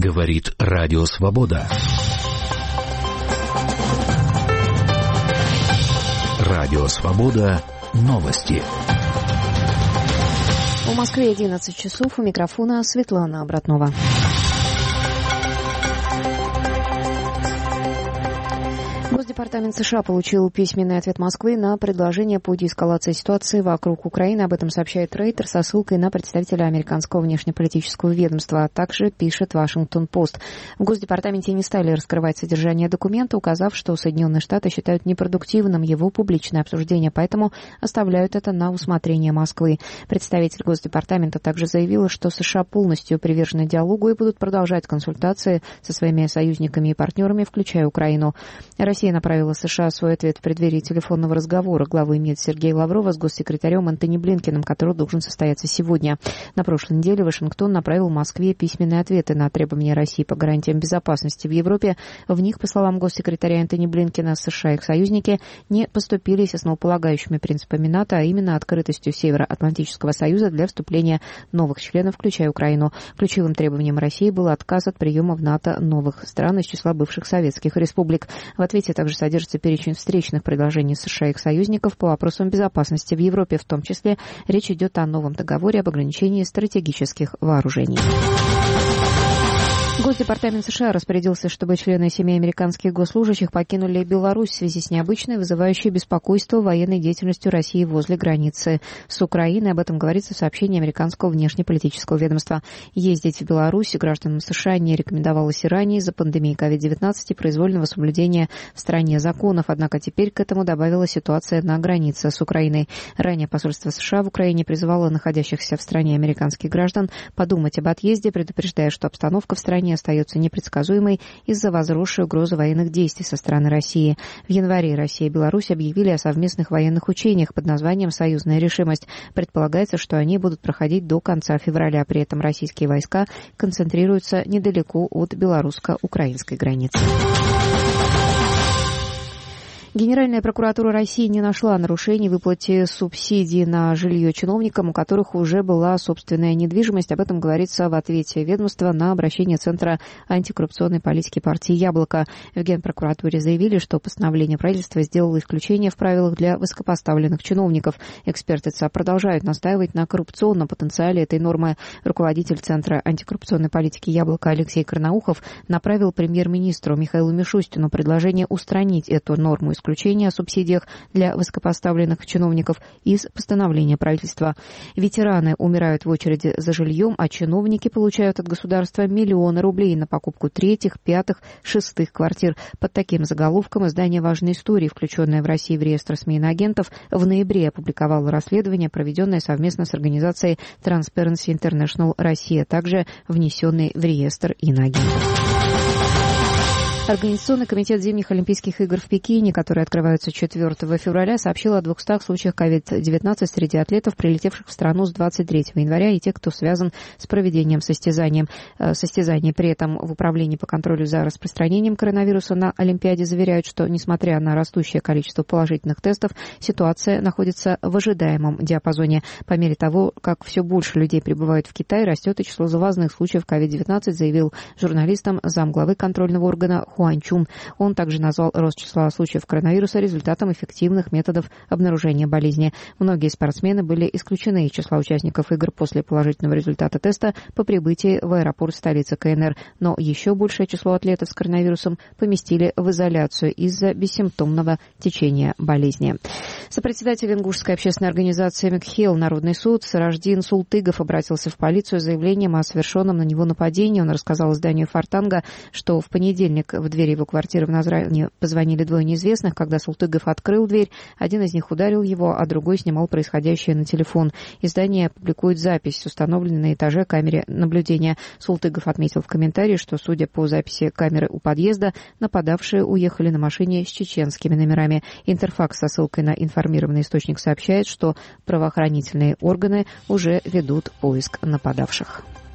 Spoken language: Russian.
Говорит Радио Свобода. Радио Свобода. Новости. В Москве 11 часов. У микрофона Светлана Обратнова. Госдепартамент США получил письменный ответ Москвы на предложение по деэскалации ситуации вокруг Украины. Об этом сообщает Рейтер со ссылкой на представителя американского внешнеполитического ведомства, а также пишет Вашингтон-Пост. В Госдепартаменте не стали раскрывать содержание документа, указав, что Соединенные Штаты считают непродуктивным его публичное обсуждение, поэтому оставляют это на усмотрение Москвы. Представитель Госдепартамента также заявил, что США полностью привержены диалогу и будут продолжать консультации со своими союзниками и партнерами, включая Украину. Россия направила США свой ответ в преддверии телефонного разговора главы МИД Сергея Лаврова с госсекретарем Антони Блинкеном, который должен состояться сегодня. На прошлой неделе Вашингтон направил Москве письменные ответы на требования России по гарантиям безопасности в Европе. В них, по словам госсекретаря Антони Блинкена, США и их союзники не поступились основополагающими принципами НАТО, а именно открытостью Североатлантического союза для вступления новых членов, включая Украину. Ключевым требованием России был отказ от приема в НАТО новых стран из числа бывших советских республик. В ответе также содержится перечень встречных предложений США и их союзников по вопросам безопасности в Европе, в том числе речь идет о новом договоре об ограничении стратегических вооружений. Госдепартамент США распорядился, чтобы члены семей американских госслужащих покинули Беларусь в связи с необычной, вызывающей беспокойство военной деятельностью России возле границы с Украиной. Об этом говорится в сообщении американского внешнеполитического ведомства. Ездить в Беларусь гражданам США не рекомендовалось и ранее из-за пандемии COVID-19 и произвольного соблюдения в стране законов. Однако теперь к этому добавилась ситуация на границе с Украиной. Ранее посольство США в Украине призывало находящихся в стране американских граждан подумать об отъезде, предупреждая, что обстановка в стране остается непредсказуемой из-за возросшей угрозы военных действий со стороны России. В январе Россия и Беларусь объявили о совместных военных учениях под названием «Союзная решимость». Предполагается, что они будут проходить до конца февраля. При этом российские войска концентрируются недалеко от белорусско-украинской границы. Генеральная прокуратура России не нашла нарушений в выплате субсидий на жилье чиновникам, у которых уже была собственная недвижимость. Об этом говорится в ответе ведомства на обращение Центра антикоррупционной политики партии «Яблоко». В Генпрокуратуре заявили, что постановление правительства сделало исключение в правилах для высокопоставленных чиновников. Эксперты ЦАП продолжают настаивать на коррупционном потенциале этой нормы. Руководитель Центра антикоррупционной политики «Яблоко» Алексей Карнаухов направил премьер-министру Михаилу Мишустину предложение устранить эту норму исключения о субсидиях для высокопоставленных чиновников из постановления правительства. Ветераны умирают в очереди за жильем, а чиновники получают от государства миллионы рублей на покупку третьих, пятых, шестых квартир. Под таким заголовком издание «Важные истории», включенное в России в реестр СМИ иноагентов, в ноябре опубликовало расследование, проведенное совместно с организацией Transparency International Россия, также внесенный в реестр иноагентов. Организационный комитет зимних Олимпийских игр в Пекине, которые открываются 4 февраля, сообщил о 200 случаях COVID-19 среди атлетов, прилетевших в страну с 23 января, и тех, кто связан с проведением состязаний. При этом в Управлении по контролю за распространением коронавируса на Олимпиаде заверяют, что, несмотря на растущее количество положительных тестов, ситуация находится в ожидаемом диапазоне. По мере того, как все больше людей прибывают в Китай, растет и число завозных случаев COVID-19, заявил журналистам замглавы контрольного органа Хуан Чун. Он также назвал рост числа случаев коронавируса результатом эффективных методов обнаружения болезни. Многие спортсмены были исключены из числа участников игр после положительного результата теста по прибытии в аэропорт столицы КНР, но еще большее число атлетов с коронавирусом поместили в изоляцию из-за бессимптомного течения болезни. Сопредседатель ингушской общественной организации МКХИЛ «Народный суд» Сыраждин Султыгов обратился в полицию с заявлением о совершенном на него нападении. Он рассказал изданию «Фортанга», что в понедельник в дверь его квартиры в Назране позвонили двое неизвестных. Когда Султыгов открыл дверь, один из них ударил его, а другой снимал происходящее на телефон. Издание публикует запись, установленной на этаже камеры наблюдения. Султыгов отметил в комментарии, что, судя по записи камеры у подъезда, нападавшие уехали на машине с чеченскими номерами. Интерфакс со ссылкой на информированный источник сообщает, что правоохранительные органы уже ведут поиск нападавших.